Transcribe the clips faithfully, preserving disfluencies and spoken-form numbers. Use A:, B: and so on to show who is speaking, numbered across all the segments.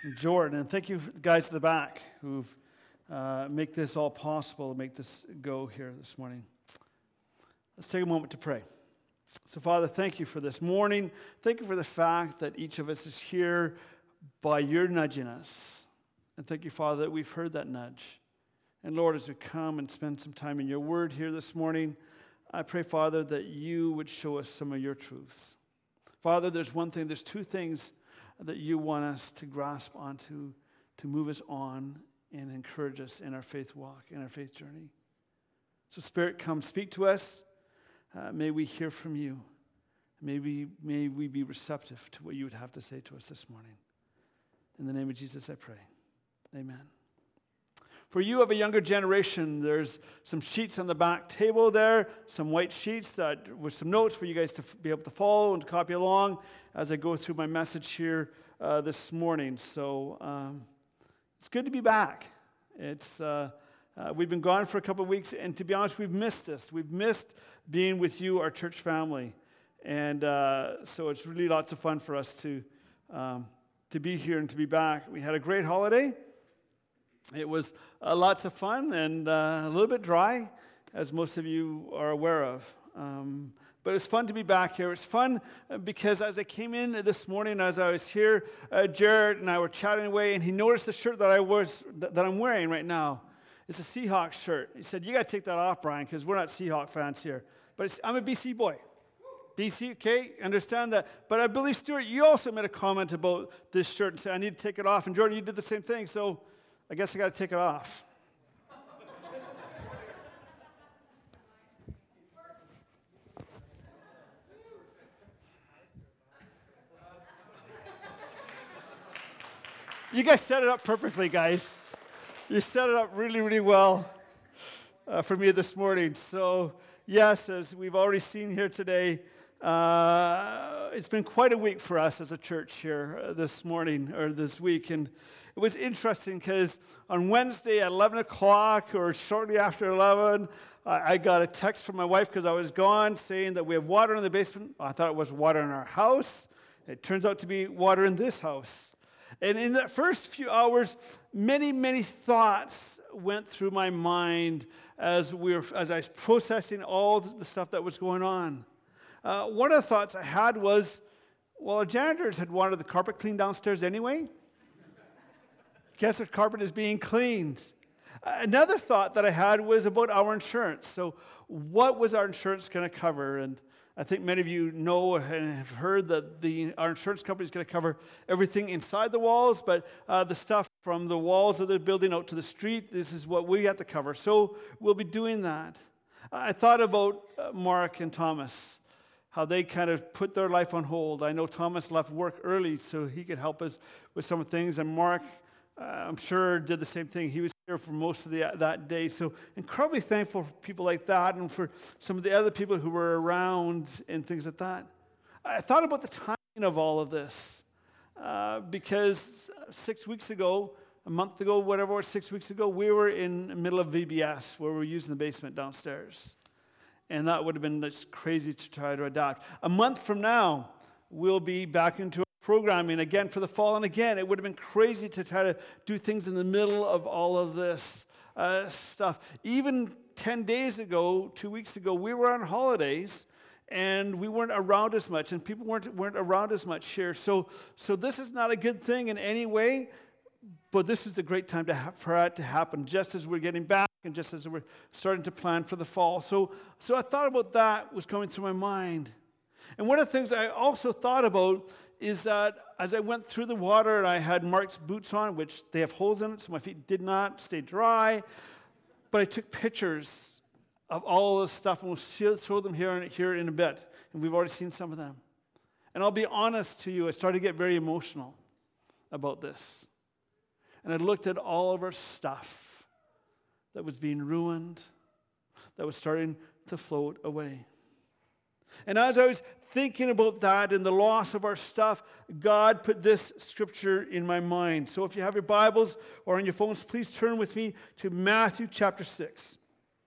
A: Jordan. And thank you, guys at the back, who've uh, make this all possible, make this go here this morning. Let's take a moment to pray. So, Father, thank you for this morning. Thank you for the fact that each of us is here by your nudging us. And thank you, Father, that we've heard that nudge. And Lord, as we come and spend some time in your word here this morning, I pray, Father, that you would show us some of your truths. Father, there's one thing, there's two things that you want us to grasp onto, to move us on and encourage us in our faith walk, in our faith journey. So, Spirit, come speak to us. Uh, may we hear from you. May we, may we be receptive to what you would have to say to us this morning. In the name of Jesus, I pray. Amen. For you of a younger generation, there's some sheets on the back table there, some white sheets that with some notes for you guys to f- be able to follow and to copy along as I go through my message here uh, this morning. So um, it's good to be back. It's uh, uh, we've been gone for a couple of weeks, and to be honest, we've missed this. We've missed being with you, our church family, and uh, so it's really lots of fun for us to um, to be here and to be back. We had a great holiday. It was uh, lots of fun and uh, a little bit dry, as most of you are aware of. Um, but it's fun to be back here. It's fun because as I came in this morning, as I was here, uh, Jared and I were chatting away, and he noticed the shirt that I was that, that I'm wearing right now. It's a Seahawks shirt. He said, "You got to take that off, Brian, because we're not Seahawk fans here." But it's, I'm a B C boy. B C, okay, understand that. But I believe, Stuart, you also made a comment about this shirt and said, "I need to take it off." And Jordan, you did the same thing. So I guess I got to take it off. You guys set it up perfectly, guys. You set it up really, really well uh, for me this morning. So, yes, as we've already seen here today, uh, it's been quite a week for us as a church here uh, this morning or this week. And it was interesting because on Wednesday at eleven o'clock or shortly after eleven, I, I got a text from my wife because I was gone saying that we have water in the basement. I thought it was water in our house. It turns out to be water in this house. And in that first few hours, many, many thoughts went through my mind as we were, as I was processing all the stuff that was going on. Uh, one of the thoughts I had was, well, the janitors had wanted the carpet cleaned downstairs anyway. Guess the carpet is being cleaned. Another thought that I had was about our insurance. So what was our insurance going to cover? And I think many of you know and have heard that the our insurance company is going to cover everything inside the walls, but uh, the stuff from the walls of the building out to the street, this is what we have to cover. So we'll be doing that. I thought about uh, Mark and Thomas, how they kind of put their life on hold. I know Thomas left work early so he could help us with some things, and Mark, uh, I'm sure, did the same thing. He was here for most of the, that day. So incredibly thankful for people like that and for some of the other people who were around and things like that. I thought about the timing of all of this uh, because six weeks ago, a month ago, whatever, six weeks ago, we were in the middle of V B S where we were using the basement downstairs. And that would have been just crazy to try to adapt. A month from now, we'll be back into programming again for the fall, and again, it would have been crazy to try to do things in the middle of all of this uh, stuff. Even ten days ago, two weeks ago, we were on holidays, and we weren't around as much, and people weren't weren't around as much here. So, so this is not a good thing in any way, but this is a great time to have, for it to happen, just as we're getting back, and just as we're starting to plan for the fall. So, so I thought about that was going through my mind, and one of the things I also thought about is that as I went through the water and I had Mark's boots on, which they have holes in it, so my feet did not stay dry, but I took pictures of all this stuff, and we'll show them here, here in a bit, and we've already seen some of them. And I'll be honest to you, I started to get very emotional about this. And I looked at all of our stuff that was being ruined, that was starting to float away. And as I was thinking about that and the loss of our stuff, God put this scripture in my mind. So if you have your Bibles or on your phones, please turn with me to Matthew chapter six.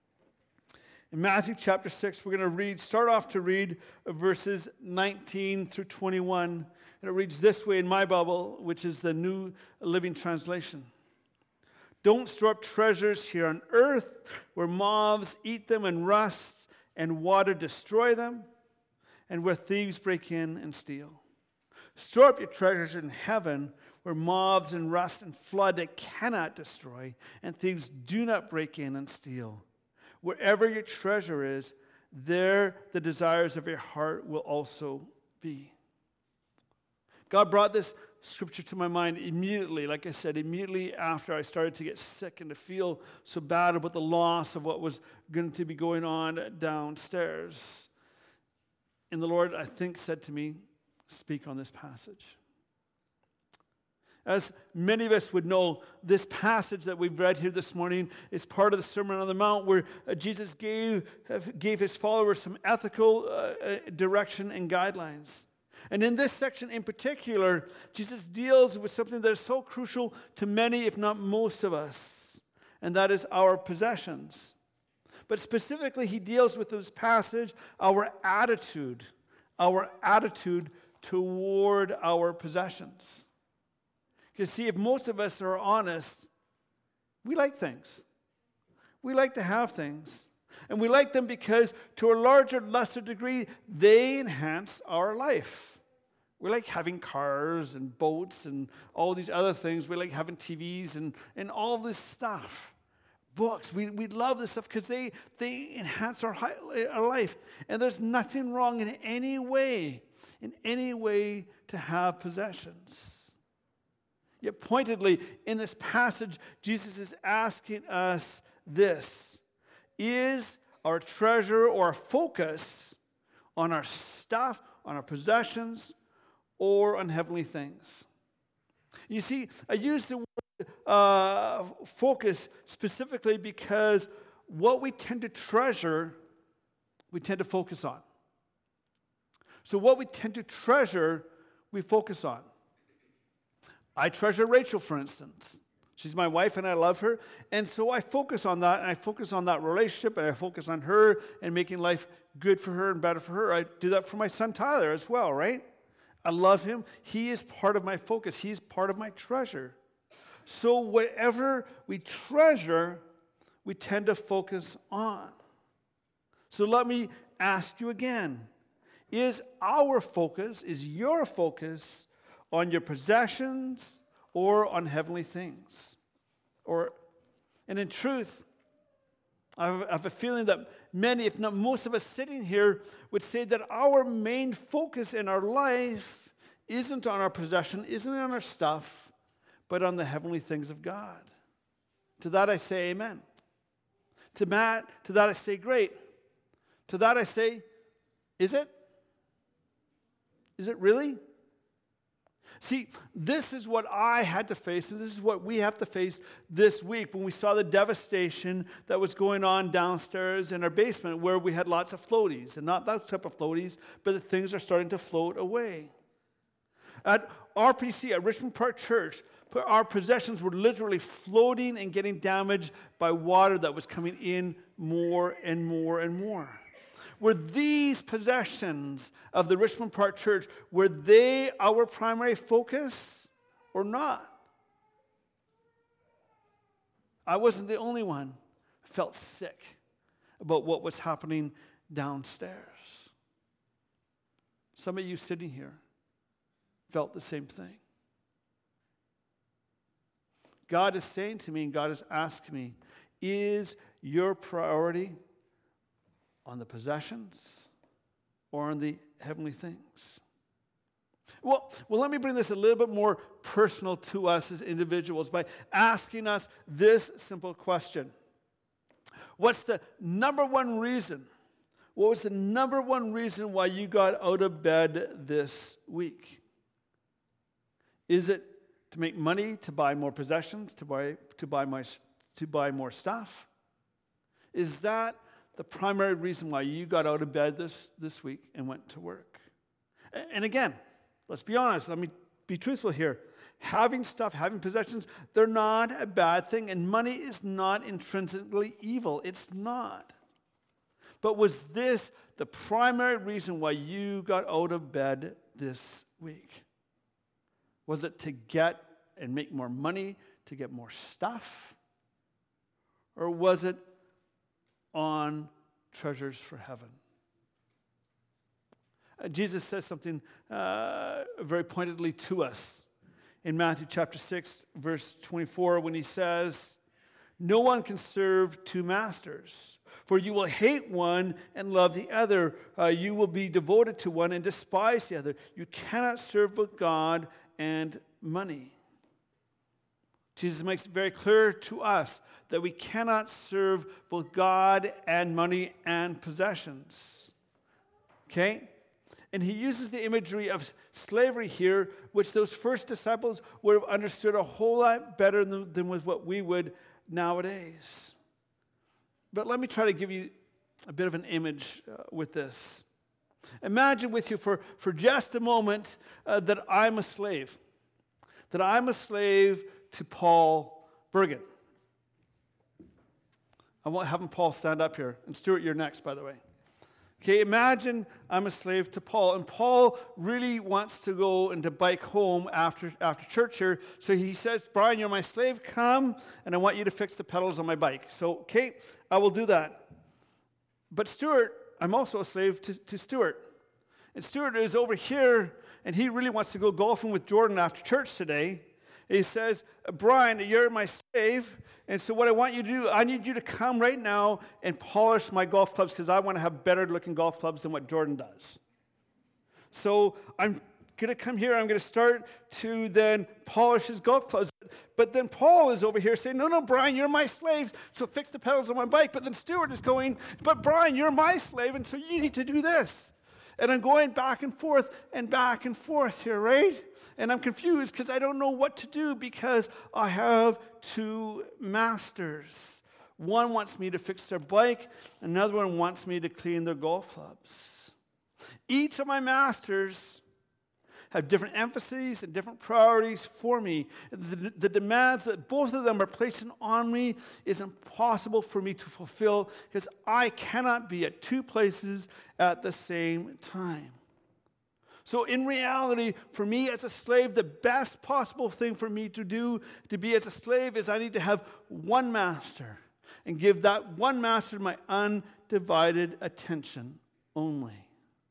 A: In Matthew chapter six, we're going to read, start off to read verses nineteen through twenty-one. And it reads this way in my Bible, which is the New Living Translation. Don't store up treasures here on earth where moths eat them and rust and water destroy them and where thieves break in and steal. Store up your treasures in heaven where moths and rust and flood that cannot destroy and thieves do not break in and steal. Wherever your treasure is, there the desires of your heart will also be. God brought this scripture to my mind immediately, like I said, immediately after I started to get sick and to feel so bad about the loss of what was going to be going on downstairs. And the Lord, I think, said to me, speak on this passage. As many of us would know, this passage that we've read here this morning is part of the Sermon on the Mount where Jesus gave, gave his followers some ethical uh, direction and guidelines. And in this section in particular, Jesus deals with something that is so crucial to many, if not most of us, and that is our possessions. But specifically, he deals with this passage, our attitude, our attitude toward our possessions. You see, if most of us are honest, we like things. We like to have things. And we like them because, to a larger, lesser degree, they enhance our life. We like having cars and boats and all these other things. We like having T Vs and, and all this stuff. Books. We, we love this stuff because they, they enhance our, our life. And there's nothing wrong in any way, in any way to have possessions. Yet pointedly, in this passage, Jesus is asking us this. Is our treasure or our focus on our stuff, on our possessions, or on heavenly things? You see, I use the word uh, focus specifically because what we tend to treasure, we tend to focus on. So what we tend to treasure, we focus on. I treasure Rachel, for instance. She's my wife and I love her. And so I focus on that, and I focus on that relationship, and I focus on her and making life good for her and better for her. I do that for my son Tyler as well, right? I love him. He is part of my focus. He's part of my treasure. So whatever we treasure, we tend to focus on. So let me ask you again. Is our focus, is your focus on your possessions or on heavenly things? Or, and in truth, I have, I have a feeling that many, if not most of us sitting here, would say that our main focus in our life isn't on our possession, isn't on our stuff, but on the heavenly things of God. To that I say amen. To that, to that I say great. To that I say, is it? Is it really? See, this is what I had to face, and this is what we have to face this week when we saw the devastation that was going on downstairs in our basement where we had lots of floaties, and not that type of floaties, but the things are starting to float away. At R P C, at Richmond Park Church, our possessions were literally floating and getting damaged by water that was coming in more and more and more. Were these possessions of the Richmond Park Church, were they our primary focus or not? I wasn't the only one who felt sick about what was happening downstairs. Some of you sitting here felt the same thing. God is saying to me, and God is asking me, is your priority on the possessions or on the heavenly things? Well, well, let me bring this a little bit more personal to us as individuals by asking us this simple question. What's the number one reason? What was the number one reason why you got out of bed this week? Is it to make money, to buy more possessions, to buy to buy my to buy more stuff? Is that the primary reason why you got out of bed this, this week and went to work? And again, let's be honest. Let me be truthful here. Having stuff, having possessions, they're not a bad thing. And money is not intrinsically evil. It's not. But was this the primary reason why you got out of bed this week? Was it to get and make more money, to get more stuff? Or was it on treasures for heaven? Uh, Jesus says something uh, very pointedly to us in Matthew chapter six, verse twenty-four, when he says, "No one can serve two masters, for you will hate one and love the other. Uh, you will be devoted to one and despise the other. You cannot serve both God and money." Jesus makes it very clear to us that we cannot serve both God and money and possessions. Okay? And he uses the imagery of slavery here, which those first disciples would have understood a whole lot better than, than with what we would nowadays. But let me try to give you a bit of an image uh, with this. Imagine with you for, for just a moment uh, that I'm a slave. That I'm a slave to Paul Bergen. I want having Paul stand up here. And Stuart, you're next, by the way. Okay, imagine I'm a slave to Paul, and Paul really wants to go and to bike home after, after church here. So he says, "Brian, you're my slave. Come, and I want you to fix the pedals on my bike." So, okay, I will do that. But Stuart, I'm also a slave to, to Stuart. And Stuart is over here, and he really wants to go golfing with Jordan after church today. He says, "Brian, you're my slave, and so what I want you to do, I need you to come right now and polish my golf clubs because I want to have better looking golf clubs than what Jordan does. So I'm going to come here, I'm going to start to then polish his golf clubs." But then Paul is over here saying, "No, no, Brian, you're my slave, so fix the pedals on my bike." But then Stuart is going, "But Brian, you're my slave, and so you need to do this." And I'm going back and forth and back and forth here, right? And I'm confused because I don't know what to do because I have two masters. One wants me to fix their bike. Another one wants me to clean their golf clubs. Each of my masters have different emphases and different priorities for me. The, the demands that both of them are placing on me is impossible for me to fulfill because I cannot be at two places at the same time. So in reality, for me as a slave, the best possible thing for me to do to be as a slave is I need to have one master and give that one master my undivided attention only.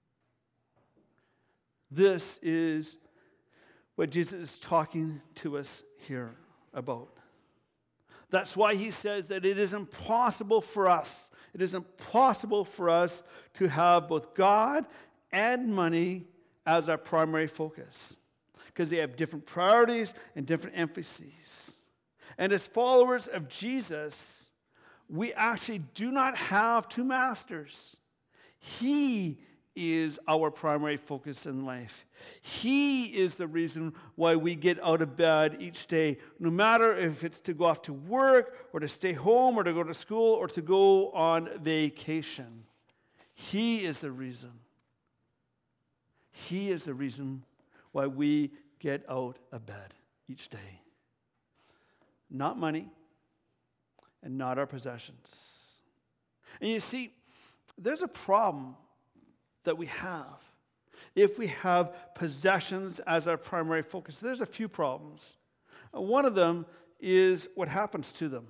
A: This is what Jesus is talking to us here about. That's why he says that it is impossible for us, it is impossible for us to have both God and money as our primary focus, because they have different priorities and different emphases. And as followers of Jesus, we actually do not have two masters. He is our primary focus in life. He is the reason why we get out of bed each day, no matter if it's to go off to work or to stay home or to go to school or to go on vacation. He is the reason. He is the reason why we get out of bed each day. Not money and not our possessions. And you see, there's a problem that we have if we have possessions as our primary focus. There's a few problems. One of them is what happens to them.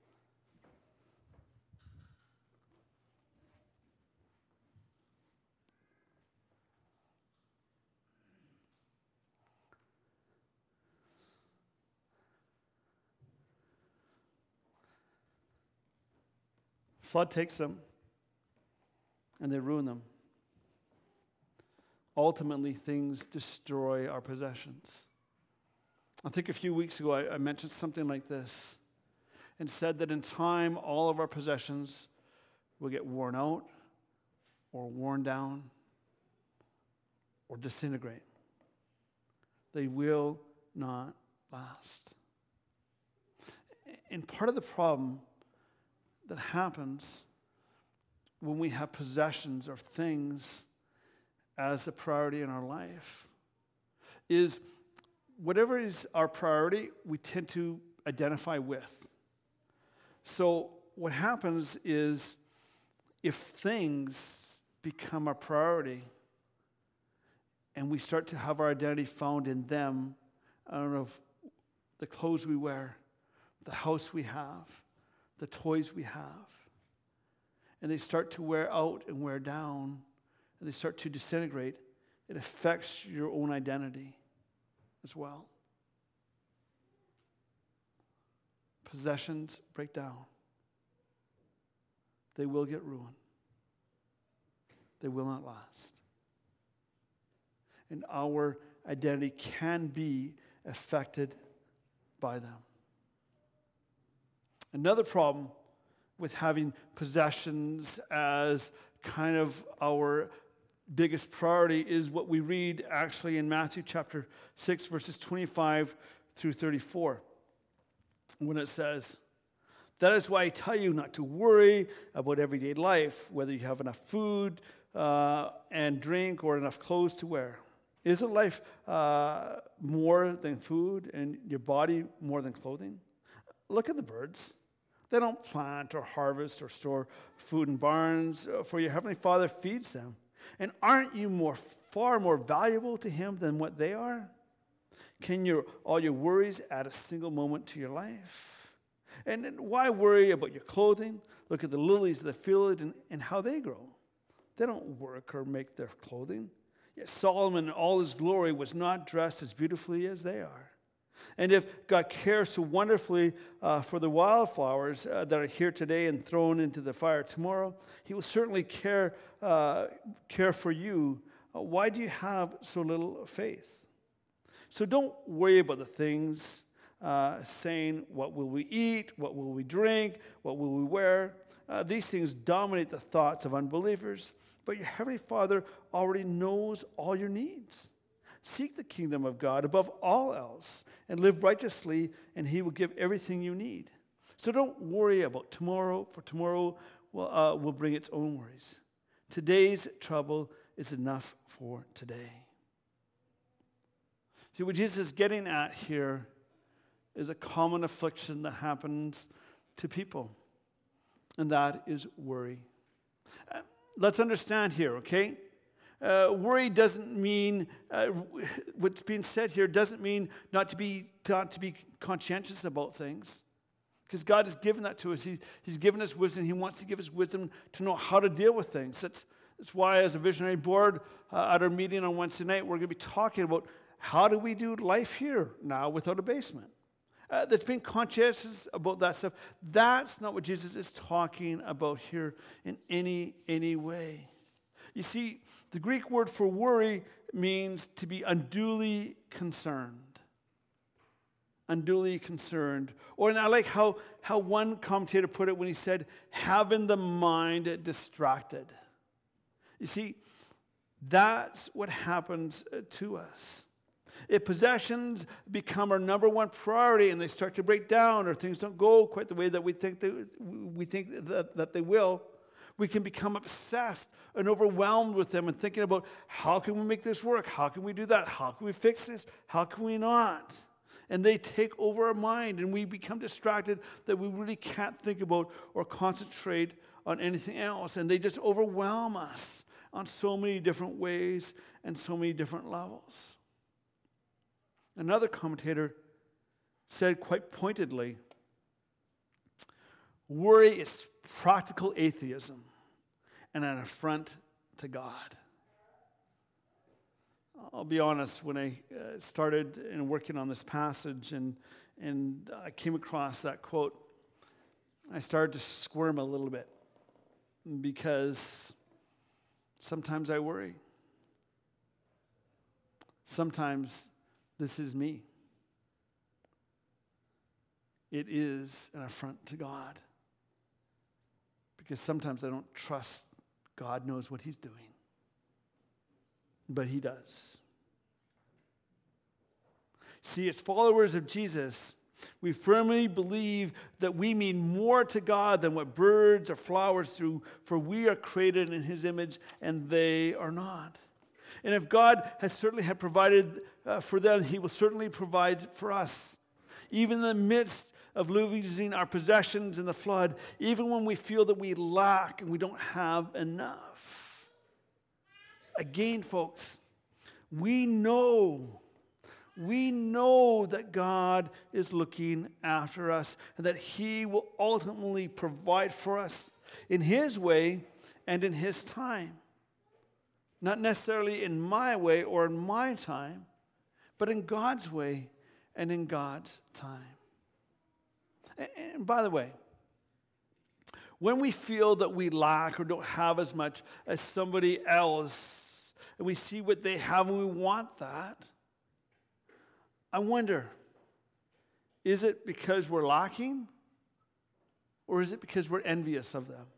A: Flood takes them and they ruin them. Ultimately, things destroy our possessions. I think a few weeks ago I, I mentioned something like this and said that in time all of our possessions will get worn out or worn down or disintegrate. They will not last. And part of the problem that happens when we have possessions or things as a priority in our life is whatever is our priority, we tend to identify with. So what happens is if things become our priority and we start to have our identity found in them I don't know if the clothes we wear, the house we have, the toys we have. And they start to wear out and wear down, and they start to disintegrate. It affects your own identity as well. Possessions break down. They will get ruined. They will not last. And our identity can be affected by them. Another problem with having possessions as kind of our biggest priority is what we read actually in Matthew chapter six, verses twenty-five through thirty-four, when it says, "That is why I tell you not to worry about everyday life, whether you have enough food uh, and drink or enough clothes to wear. Isn't life uh, more than food and your body more than clothing? Look at the birds. They don't plant or harvest or store food in barns, for your heavenly Father feeds them. And aren't you more, far more valuable to him than what they are? Can your, all your worries add a single moment to your life? And, and why worry about your clothing? Look at the lilies of the field and, and how they grow. They don't work or make their clothing. Yet Solomon in all his glory was not dressed as beautifully as they are. And if God cares so wonderfully uh, for the wildflowers uh, that are here today and thrown into the fire tomorrow, he will certainly care, uh, care for you. Uh, why do you have so little faith? So don't worry about the things uh, saying, what will we eat? What will we drink? What will we wear? Uh, these things dominate the thoughts of unbelievers. But your Heavenly Father already knows all your needs. Seek the kingdom of God above all else and live righteously, and he will give everything you need. So don't worry about tomorrow, for tomorrow will, uh, will bring its own worries. Today's trouble is enough for today. See, what Jesus is getting at here is a common affliction that happens to people, and that is worry. Uh, let's understand here, okay? Uh, worry doesn't mean, uh, what's being said here doesn't mean not to be not to be conscientious about things. Because God has given that to us. He, he's given us wisdom. He wants to give us wisdom to know how to deal with things. That's, that's why as a visionary board uh, at our meeting on Wednesday night, we're going to be talking about how do we do life here now without a basement. Uh, that's being conscientious about that stuff. That's not what Jesus is talking about here in any any way. You see, the Greek word for worry means to be unduly concerned. Unduly concerned. Or, and I like how, how one commentator put it when he said, having the mind distracted. You see, that's what happens to us. If possessions become our number one priority and they start to break down or things don't go quite the way that we think they, we think that, that they will, we can become obsessed and overwhelmed with them and thinking about how can we make this work? How can we do that? How can we fix this? How can we not? And they take over our mind and we become distracted that we really can't think about or concentrate on anything else. And they just overwhelm us on so many different ways and so many different levels. Another commentator said quite pointedly, worry is practical atheism and an affront to God. I'll be honest, when I uh, started in working on this passage and, and I came across that quote, I started to squirm a little bit because sometimes I worry. Sometimes this is me. It is an affront to God. Because sometimes I don't trust God knows what he's doing. But he does. See, as followers of Jesus, we firmly believe that we mean more to God than what birds or flowers do, for we are created in his image and they are not. And if God has certainly had provided uh, for them, he will certainly provide for us. Even in the midst of losing our possessions in the flood, even when we feel that we lack and we don't have enough. Again, folks, we know, we know that God is looking after us and that He will ultimately provide for us in His way and in His time. Not necessarily in my way or in my time, but in God's way and in God's time. And by the way, when we feel that we lack or don't have as much as somebody else, and we see what they have and we want that, I wonder, is it because we're lacking, or is it because we're envious of them?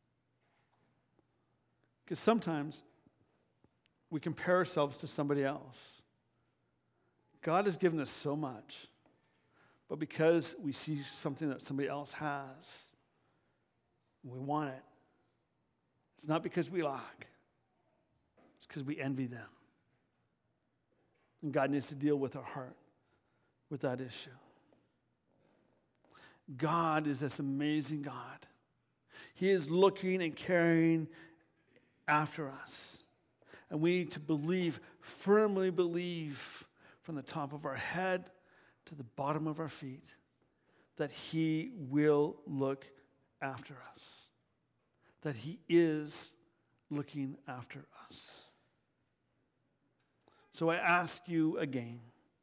A: Because sometimes we compare ourselves to somebody else. God has given us so much, but because we see something that somebody else has, we want it. It's not because we lack. It's because we envy them. And God needs to deal with our heart with that issue. God is this amazing God. He is looking and caring after us. And we need to believe, firmly believe, from the top of our head to the bottom of our feet, that He will look after us. That He is looking after us. So I ask you again,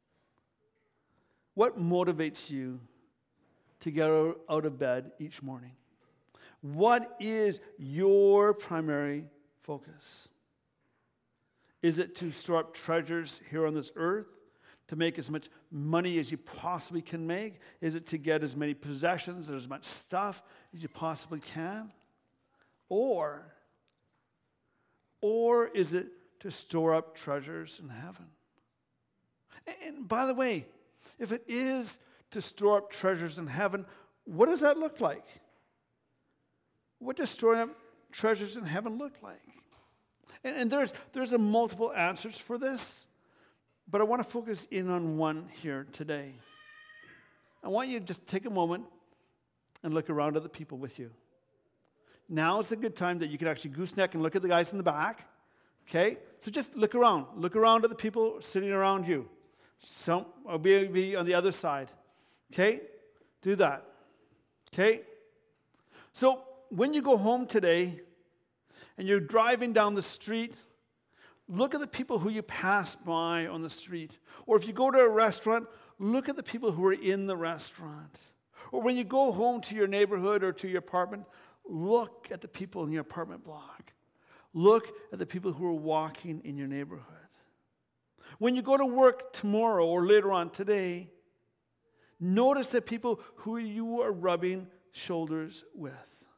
A: what motivates you to get out of bed each morning? What is your primary focus? Is it to store up treasures here on this earth, to make as much money as you possibly can make? Is it to get as many possessions and as much stuff as you possibly can? Or, or is it to store up treasures in heaven? And by the way, if it is to store up treasures in heaven, what does that look like? What does storing up treasures in heaven look like? And, and there's, there's a multiple answers for this, but I want to focus in on one here today. I want you to just take a moment and look around at the people with you. Now is a good time that you can actually gooseneck and look at the guys in the back. Okay? So just look around. Look around at the people sitting around you. Some will be, be on the other side. Okay? Do that. Okay? So when you go home today and you're driving down the street, look at the people who you pass by on the street. Or if you go to a restaurant, look at the people who are in the restaurant. Or when you go home to your neighborhood or to your apartment, look at the people in your apartment block. Look at the people who are walking in your neighborhood. When you go to work tomorrow or later on today, notice the people who you are rubbing shoulders with.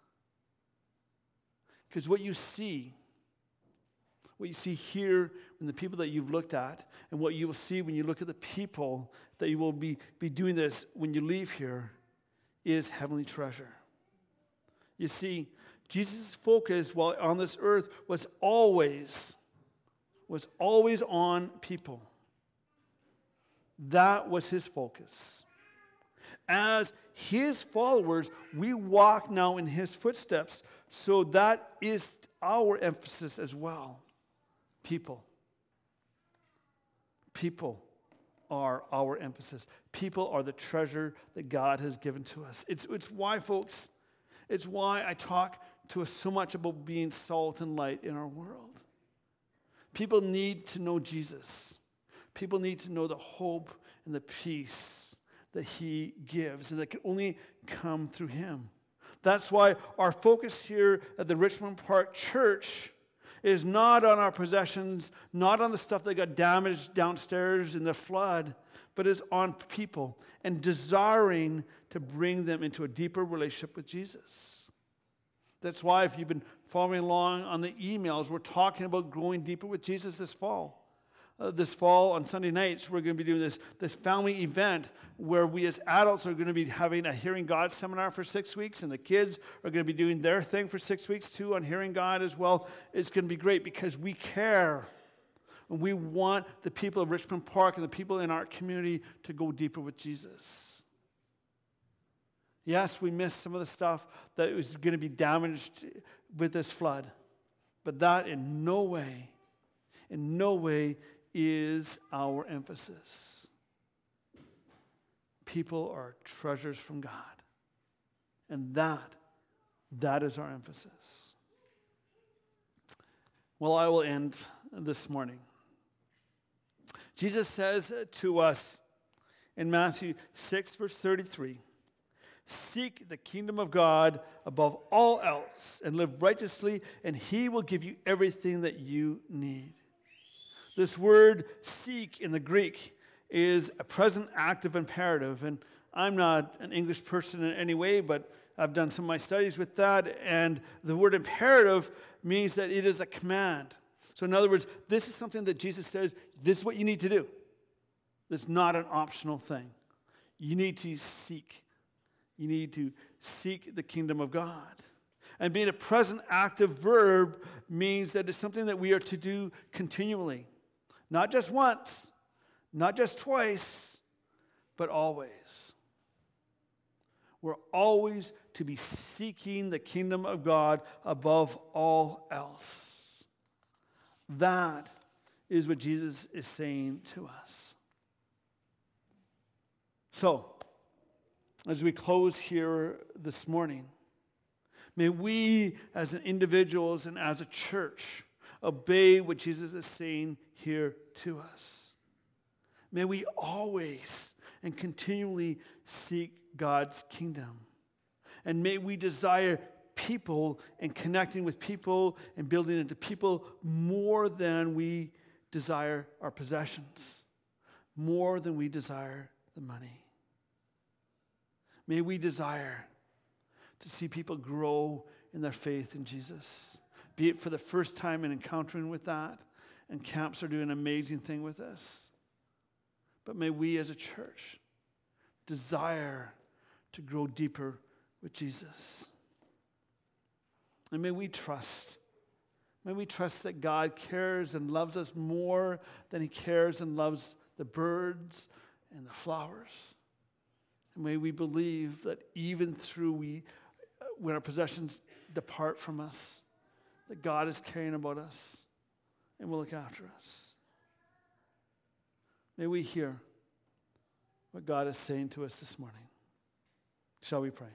A: Because what you see, what you see here in the people that you've looked at, and what you will see when you look at the people that you will be, be doing this when you leave here, is heavenly treasure. You see, Jesus' focus while on this earth was always, was always on people. That was His focus. As His followers, we walk now in His footsteps, so that is our emphasis as well. People. People are our emphasis. People are the treasure that God has given to us. It's, it's why, folks, it's why I talk to us so much about being salt and light in our world. People need to know Jesus. People need to know the hope and the peace that He gives, and that can only come through Him. That's why our focus here at the Richmond Park Church is not on our possessions, not on the stuff that got damaged downstairs in the flood, but is on people and desiring to bring them into a deeper relationship with Jesus. That's why if you've been following along on the emails, we're talking about growing deeper with Jesus this fall. Uh, this fall on Sunday nights, we're going to be doing this, this family event where we as adults are going to be having a Hearing God seminar for six weeks, and the kids are going to be doing their thing for six weeks too on Hearing God as well. It's going to be great because we care. And we want the people of Richmond Park and the people in our community to go deeper with Jesus. Yes, we missed some of the stuff that was going to be damaged with this flood. But that in no way, in no way is our emphasis. people are treasures from God. And that, that is our emphasis. Well, I will end this morning. Jesus says to us in Matthew six, verse thirty-three, seek the kingdom of God above all else and live righteously, and he will give you everything that you need. This word seek in the Greek is a present active imperative. And I'm not an English person in any way, but I've done some of my studies with that. And the word imperative means that it is a command. So in other words, this is something that Jesus says, this is what you need to do. It's not an optional thing. You need to seek. You need to seek the kingdom of God. And being a present active verb means that it's something that we are to do continually. Not just once, not just twice, but always. We're always to be seeking the kingdom of God above all else. That is what Jesus is saying to us. So, as we close here this morning, may we as an individuals and as a church obey what Jesus is saying here to us. May we always and continually seek God's kingdom. And may we desire people and connecting with people and building into people more than we desire our possessions, more than we desire the money. May we desire to see people grow in their faith in Jesus, be it for the first time in encountering with that, and camps are doing an amazing thing with us. But may we as a church desire to grow deeper with Jesus. And may we trust, may we trust that God cares and loves us more than he cares and loves the birds and the flowers. And may we believe that even through we, when our possessions depart from us, that God is caring about us and will look after us. May we hear what God is saying to us this morning. Shall we pray?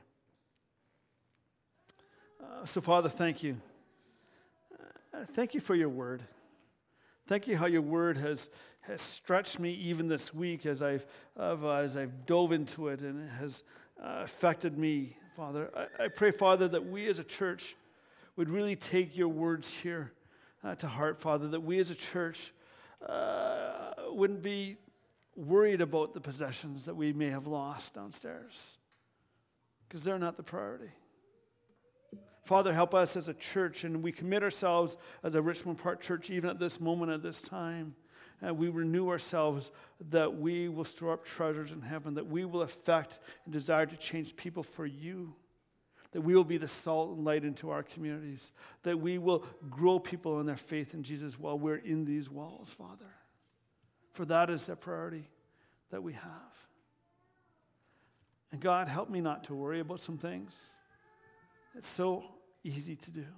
A: Uh, so, Father, thank you. Uh, thank you for your word. Thank you how your word has, has stretched me even this week as I've, uh, as I've dove into it, and it has uh, affected me, Father. I, I pray, Father, that we as a church would really take your words here uh, to heart, Father, that we as a church uh, wouldn't be worried about the possessions that we may have lost downstairs, because they're not the priority. Father, help us as a church, and we commit ourselves as a Richmond Park Church, even at this moment, at this time. And we renew ourselves that we will store up treasures in heaven, that we will affect and desire to change people for you, that we will be the salt and light into our communities, that we will grow people in their faith in Jesus while we're in these walls, Father. For that is the priority that we have. And God, help me not to worry about some things. It's so easy to do.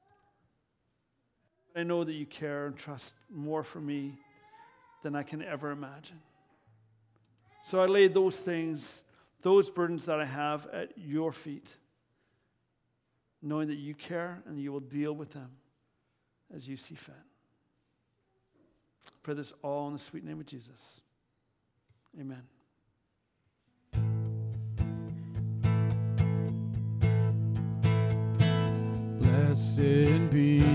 A: I know that you care and trust more for me than I can ever imagine. So I lay those things, those burdens that I have at your feet, knowing that you care and you will deal with them as you see fit. I pray this all in the sweet name of Jesus. Amen.
B: Blessed be